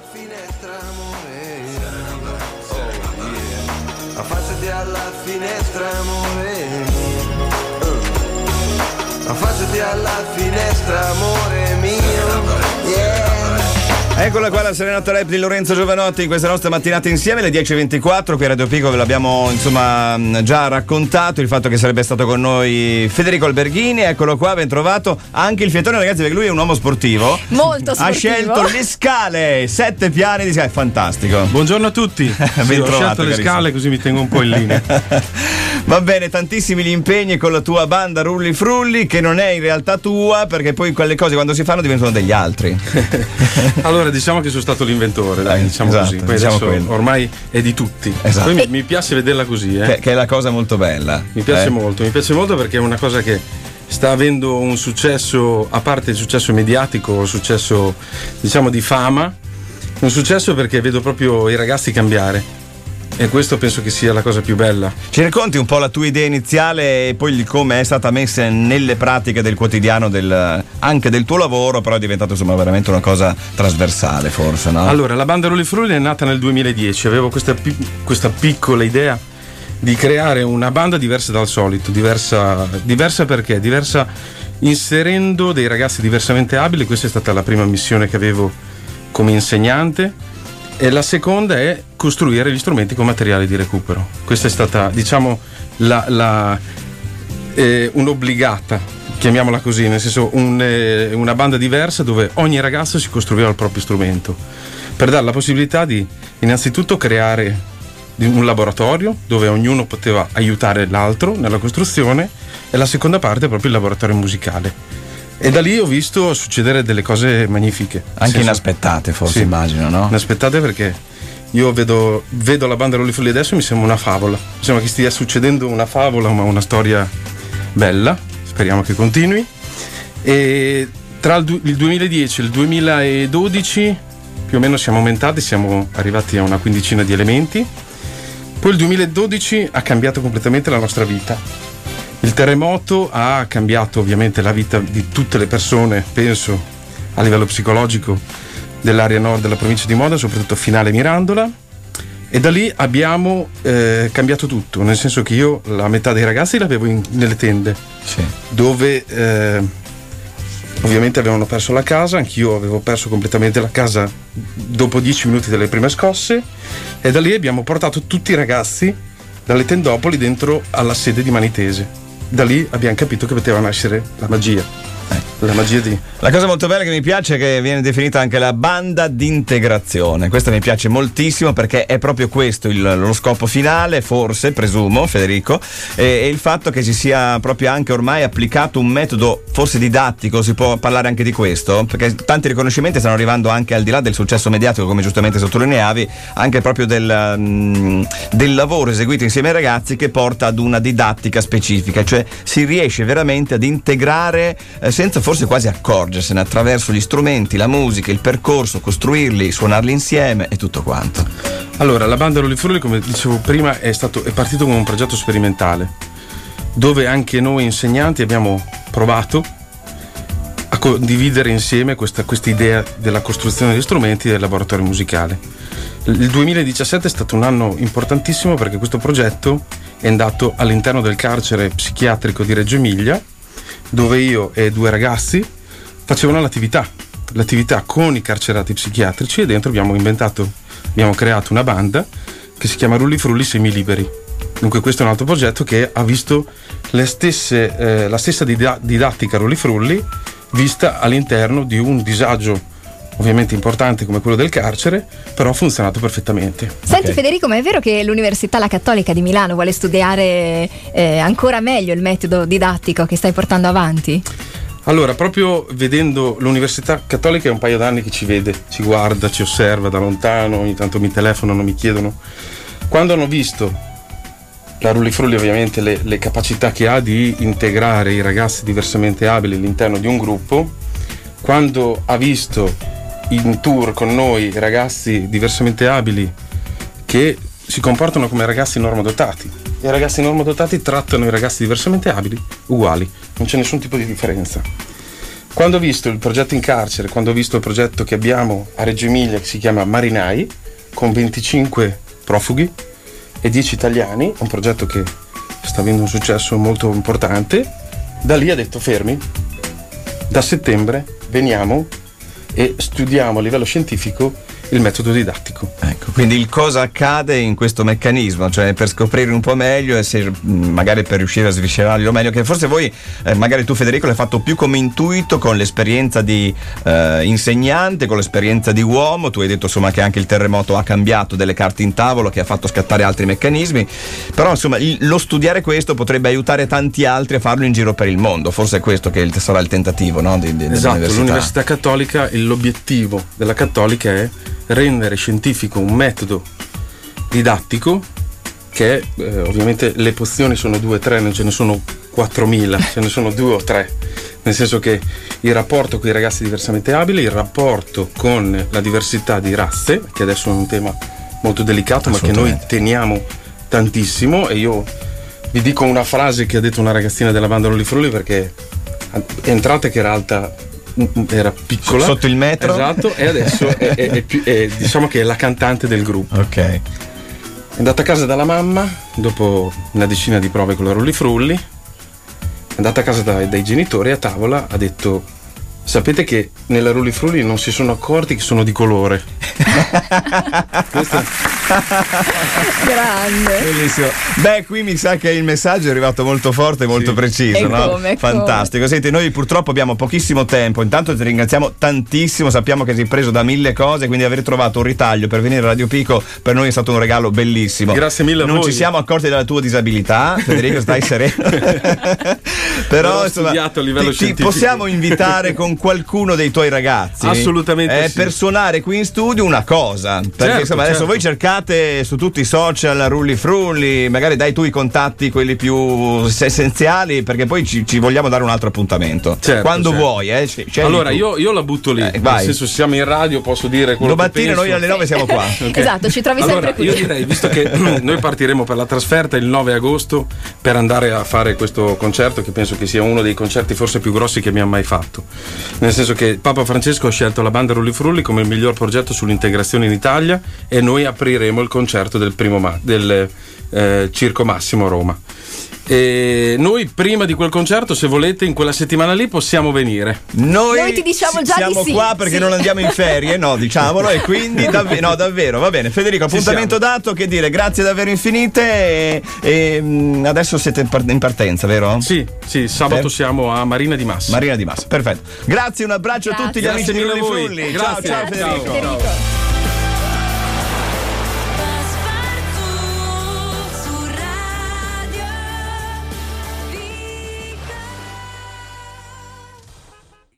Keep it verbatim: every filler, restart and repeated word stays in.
finestra, amore. Oh, yeah. Affacciati alla finestra, amore. Uh. Affacciati alla finestra, amore mio. Yeah. Eccola qua la serenata rap di Lorenzo Giovanotti in questa nostra mattinata insieme, alle dieci e ventiquattro. Qui a Radio Pico ve l'abbiamo insomma già raccontato, il fatto che sarebbe stato con noi Federico Alberghini. Eccolo qua, ben trovato. Anche il fiatone, ragazzi, perché lui è un uomo sportivo. Molto sportivo. Ha scelto le scale, sette piani di scale, è fantastico. Buongiorno a tutti. Ben sì, trovato, ho scelto le carissimo. scale così mi tengo un po' in linea. Va bene, tantissimi gli impegni con la tua banda Rulli Frulli, che non è in realtà tua, perché poi quelle cose quando si fanno diventano degli altri. Allora diciamo che sono stato l'inventore, dai, Eh, diciamo esatto, così. Poi diciamo adesso quello. ormai è di tutti. Esatto. Poi mi, mi piace vederla così, eh. Che, che è la cosa molto bella. Mi piace eh? molto, mi piace molto perché è una cosa che sta avendo un successo, a parte il successo mediatico, il successo diciamo di fama, un successo perché vedo proprio i ragazzi cambiare. E questo penso che sia la cosa più bella. Ci racconti un po' la tua idea iniziale e poi il come è stata messa nelle pratiche del quotidiano, del, anche del tuo lavoro, però è diventato insomma veramente una cosa trasversale forse, no? Allora, la banda Rulli Frulli è nata nel duemiladieci, avevo questa, pi- questa piccola idea di creare una banda diversa dal solito, diversa, diversa perché? Diversa inserendo dei ragazzi diversamente abili, questa è stata la prima missione che avevo come insegnante. E la seconda è costruire gli strumenti con materiali di recupero. Questa è stata, diciamo, la, la, eh, un'obbligata, chiamiamola così, nel senso un, eh, una banda diversa dove ogni ragazzo si costruiva il proprio strumento, per dare la possibilità di innanzitutto creare un laboratorio dove ognuno poteva aiutare l'altro nella costruzione, e la seconda parte è proprio il laboratorio musicale. E da lì ho visto succedere delle cose magnifiche. Anche senso, inaspettate forse, sì, immagino, no? Inaspettate perché io vedo, vedo la banda Rulli Frulli adesso e mi sembra una favola. Mi sembra che stia succedendo una favola, ma una storia bella. Speriamo che continui. E tra il, du- il duemiladieci e il duemiladodici più o meno siamo aumentati, siamo arrivati a una quindicina di elementi. Poi il duemiladodici ha cambiato completamente la nostra vita. Il terremoto ha cambiato ovviamente la vita di tutte le persone, penso a livello psicologico, dell'area nord della provincia di Modena, soprattutto Finale Mirandola, e da lì abbiamo eh, cambiato tutto, nel senso che io la metà dei ragazzi l'avevo in, nelle tende, Sì. dove eh, ovviamente avevano perso la casa, anch'io avevo perso completamente la casa dopo dieci minuti delle prime scosse, e da lì abbiamo portato tutti i ragazzi dalle tendopoli dentro alla sede di Manitese. Da lì abbiamo capito che poteva nascere la magia. La magia di... La cosa molto bella che mi piace è che viene definita anche la banda d'integrazione. Questo mi piace moltissimo perché è proprio questo il, lo scopo finale, forse, presumo, Federico, e, e il fatto che si sia proprio anche ormai applicato un metodo forse didattico, si può parlare anche di questo, perché tanti riconoscimenti stanno arrivando anche al di là del successo mediatico, come giustamente sottolineavi, anche proprio del, um, del lavoro eseguito insieme ai ragazzi che porta ad una didattica specifica, cioè si riesce veramente ad integrare eh, senza forse quasi accorgersene, attraverso gli strumenti, la musica, il percorso, costruirli, suonarli insieme e tutto quanto. Allora, la banda Rulli Frulli, come dicevo prima, è stato è partito come un progetto sperimentale, dove anche noi insegnanti abbiamo provato a condividere insieme questa idea della costruzione degli strumenti del laboratorio musicale. Il duemiladiciassette è stato un anno importantissimo perché questo progetto è andato all'interno del carcere psichiatrico di Reggio Emilia, dove io e due ragazzi facevano l'attività, l'attività con i carcerati psichiatrici, e dentro abbiamo inventato, abbiamo creato una banda che si chiama Rulli Frulli Semiliberi. Dunque questo è un altro progetto che ha visto le stesse, eh, la stessa didattica Rulli Frulli vista all'interno di un disagio ovviamente importante come quello del carcere, però ha funzionato perfettamente. Senti Okay. Federico, ma è vero che l'Università La Cattolica di Milano vuole studiare eh, ancora meglio il metodo didattico che stai portando avanti? Allora, proprio vedendo l'Università Cattolica è un paio d'anni che ci vede, ci guarda, ci osserva da lontano, ogni tanto mi telefonano, mi chiedono. Quando hanno visto la Rulli Frulli, ovviamente le, le capacità che ha di integrare i ragazzi diversamente abili all'interno di un gruppo, quando ha visto in tour con noi ragazzi diversamente abili che si comportano come ragazzi normodotati, e i ragazzi normodotati trattano i ragazzi diversamente abili uguali, non c'è nessun tipo di differenza. Quando ho visto il progetto in carcere, quando ho visto il progetto che abbiamo a Reggio Emilia che si chiama Marinai, con venticinque profughi e dieci italiani, un progetto che sta avendo un successo molto importante, da lì ha detto fermi, da settembre veniamo e studiamo a livello scientifico il metodo didattico. Ecco, quindi il cosa accade in questo meccanismo, cioè per scoprire un po' meglio e se, magari per riuscire a sviscerarlo meglio, che forse voi, eh, magari tu Federico l'hai fatto più come intuito con l'esperienza di eh, insegnante, con l'esperienza di uomo, tu hai detto insomma che anche il terremoto ha cambiato delle carte in tavolo, che ha fatto scattare altri meccanismi, però insomma il, lo studiare questo potrebbe aiutare tanti altri a farlo in giro per il mondo, forse è questo che il, sarà il tentativo, no? di, di, esatto, dell'università. L'Università Cattolica, l'obiettivo della Cattolica è rendere scientifico un metodo didattico che è, eh, ovviamente le pozioni sono due o tre, non ce ne sono quattromila, ce ne sono due o tre, nel senso che il rapporto con i ragazzi diversamente abili, il rapporto con la diversità di razze, che adesso è un tema molto delicato ma che noi teniamo tantissimo, e io vi dico una frase che ha detto una ragazzina della banda Lolli Frulli, perché è entrata che era alta, era piccola sotto il metro, esatto, e adesso è, è, è, più, è diciamo che è la cantante del gruppo. Ok. È andata a casa dalla mamma dopo una decina di prove con la Rulli Frulli, è andata a casa dai, dai genitori, a tavola ha detto: sapete che nella Rulli Frulli non si sono accorti che sono di colore. Questo... grande, bellissimo. Beh, qui mi sa che il messaggio è arrivato molto forte e molto sì. preciso, e no? come, Fantastico. come. Senti, noi purtroppo abbiamo pochissimo tempo. Intanto ti ringraziamo tantissimo, sappiamo che sei preso da mille cose, quindi aver trovato un ritaglio per venire a Radio Pico per noi è stato un regalo bellissimo. Grazie mille a non voi. Ci siamo accorti della tua disabilità, Federico, stai sereno. Però insomma, a livello ti, ti possiamo invitare con qualcuno dei tuoi ragazzi, assolutamente eh, sì. per suonare qui in studio una cosa, perché certo, insomma adesso certo. voi cercate su tutti i social Rulli Frulli, magari dai tu i contatti quelli più essenziali, perché poi ci, ci vogliamo dare un altro appuntamento, certo, quando certo. vuoi, eh. Scegli allora tu. io, io la butto lì, eh, nel vai. senso, siamo in radio, posso dire quello domattina che penso. noi alle nove siamo qua. Okay. Esatto, ci trovi allora, sempre qui. io direi, visto che noi partiremo per la trasferta il nove agosto per andare a fare questo concerto, che penso che sia uno dei concerti forse più grossi che abbiamo mai fatto, nel senso che Papa Francesco ha scelto la banda Rulli Frulli come il miglior progetto sull'integrazione in Italia, e noi apriremo il concerto del primo ma- del eh, Circo Massimo a Roma. E noi prima di quel concerto, se volete, in quella settimana lì possiamo venire. Noi, Noi ti diciamo già siamo di sì, qua perché sì. non andiamo in ferie, no, diciamolo, e quindi davvero, no, davvero, va bene. Federico, appuntamento dato, che dire, grazie davvero infinite, e, e mh, adesso siete in, par- in partenza, vero? Sì, sì, sabato Per- siamo a Marina di Massa. Marina di Massa, perfetto. Grazie, un abbraccio Grazie. a tutti gli Grazie amici di mille a Rulli voi. Frulli. Grazie. Ciao, ciao Federico. Federico.